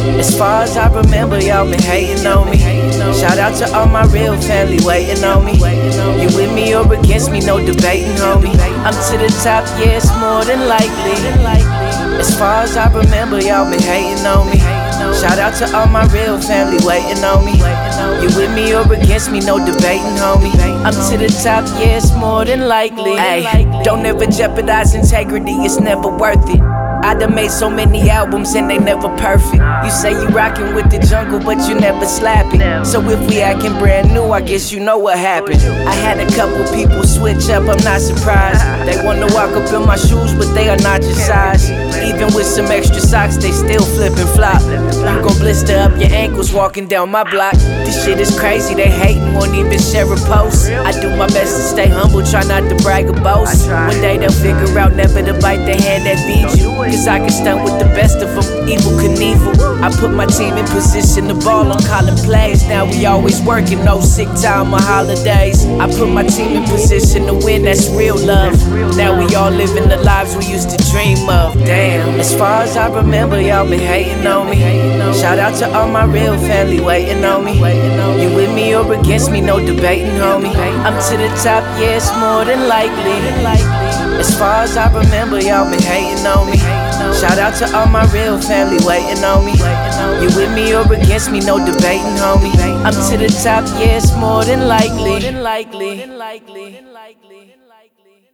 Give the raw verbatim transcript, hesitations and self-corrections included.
As far as I remember, y'all been hating on me. Shout out to all my real family waiting on me. You with me or against me, no debating, homie. I'm to the top, yeah, it's more than likely. As far as I remember, y'all been hating on me. Shout out to all my real family waiting on me. You with me or against me, no debating, homie. I'm to the top, yeah, it's more than likely. Ay, don't ever jeopardize integrity, it's never worth it. I done made so many albums and they never perfect. You say you rockin' with the jungle, but you never slap it. So if we actin' brand new, I guess you know what happened. I had a couple people switch up, I'm not surprised. They wanna walk up in my shoes, but they are not your size. Even with some extra socks, they still flip and flop. You gon' blister up your ankles walking down my block. This shit is crazy, they hatin', won't even share a post. I do my best to stay humble, try not to brag or boast. One day they'll figure out never to bite the hand that feeds you. Cause I can stunt with the best of them, evil Knievel. I put my team in position to ball, I'm calling plays. Now we always working, no sick time or holidays. I put my team in position to win, that's real love. Now we all living the lives we used to dream of. Damn, as far as I remember, y'all been hating on me. Shout out to all my real family waiting on me. You with me or against me, no debating, homie. I'm to the top, yeah, it's more than likely. As far as I remember, y'all been hating on me. Shout out to all my real family waiting on me. You with me or against me, no debating, homie. I'm to the top, yeah, it's more than likely.